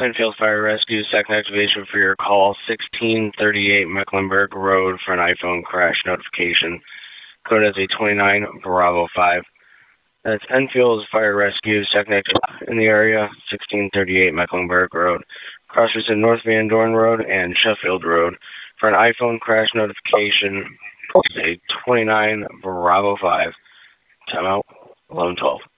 Enfield Fire Rescue, second activation for your call, 1638 Mecklenburg Road for an iPhone crash notification. Code as a 29 Bravo 5. That's Enfield Fire Rescue, second activation in the area, 1638 Mecklenburg Road. Crossers in North Van Dorn Road and Sheffield Road for an iPhone crash notification. Code as a 29 Bravo 5. Timeout, 11:12.